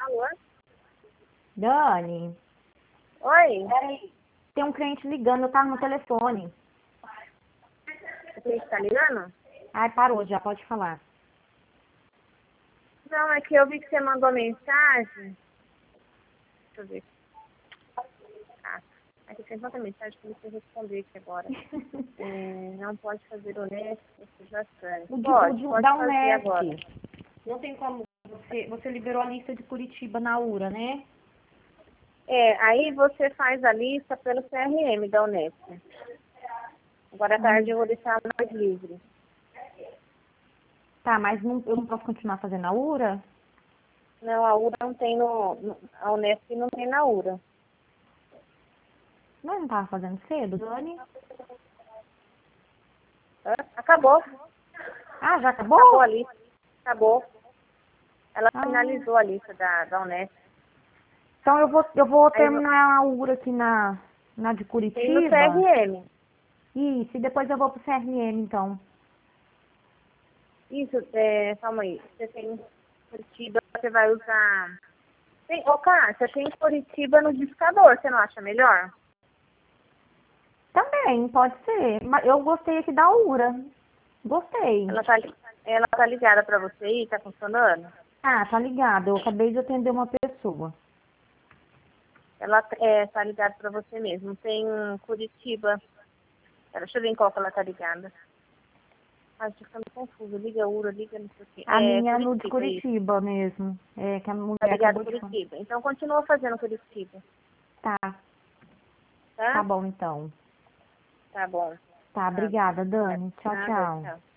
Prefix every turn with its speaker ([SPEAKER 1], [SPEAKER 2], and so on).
[SPEAKER 1] Alô?
[SPEAKER 2] Dani,
[SPEAKER 1] Oi?
[SPEAKER 2] tem um cliente ligando, eu tava no telefone.
[SPEAKER 1] Você está ligando?
[SPEAKER 2] Ai, parou já, pode falar.
[SPEAKER 1] Não, é que eu vi que você mandou mensagem. Deixa eu ver. Ah, aqui tem tanta mensagem que eu não sei responder aqui agora. Não pode fazer honesto, você já sabe. Pode
[SPEAKER 2] Dá um
[SPEAKER 1] fazer agora.
[SPEAKER 2] net. Não tem como. Você liberou a lista de Curitiba na URA, né?
[SPEAKER 1] Aí você faz a lista pelo CRM da Unesp. Agora à tarde eu vou deixar mais livre.
[SPEAKER 2] Tá, mas eu não posso continuar fazendo a URA?
[SPEAKER 1] Não, a URA não tem a Unesp não tem na URA.
[SPEAKER 2] Mas não tava fazendo cedo, Dani?
[SPEAKER 1] Hã? Acabou.
[SPEAKER 2] Ah, já acabou?
[SPEAKER 1] Acabou a lista. Acabou. Ela
[SPEAKER 2] Ah,
[SPEAKER 1] finalizou a lista da Unesp.
[SPEAKER 2] então eu vou
[SPEAKER 1] Aí
[SPEAKER 2] terminar a URA aqui na de
[SPEAKER 1] tem no
[SPEAKER 2] Curitiba.
[SPEAKER 1] CRM.
[SPEAKER 2] Isso, e depois eu vou pro CRM, então.
[SPEAKER 1] Isso, calma aí. Você tem Curitiba, você vai usar. Ô, Cássia, tem Curitiba no discador, você não acha melhor?
[SPEAKER 2] Também, pode ser. Mas eu gostei aqui da URA. Gostei.
[SPEAKER 1] Ela tá ligada pra você aí? Tá funcionando?
[SPEAKER 2] Ah, tá ligado. Eu acabei de atender uma pessoa.
[SPEAKER 1] Ela tá ligada pra você mesmo. Tem Curitiba. Deixa eu ver em qual que ela tá ligada. Ai, tô ficando confusa. Liga URA, liga não sei o quê.
[SPEAKER 2] A minha é no de
[SPEAKER 1] Curitiba, isso.
[SPEAKER 2] Curitiba mesmo. É que a
[SPEAKER 1] Tá
[SPEAKER 2] mulher
[SPEAKER 1] ligada
[SPEAKER 2] acabou de falar.
[SPEAKER 1] Curitiba. Então continua fazendo Curitiba,
[SPEAKER 2] Tá, tá
[SPEAKER 1] tá?
[SPEAKER 2] bom então.
[SPEAKER 1] Tá bom.
[SPEAKER 2] Tá,
[SPEAKER 1] Tá.
[SPEAKER 2] obrigada, Dani. Tchau,
[SPEAKER 1] Nada,
[SPEAKER 2] tchau.
[SPEAKER 1] tchau.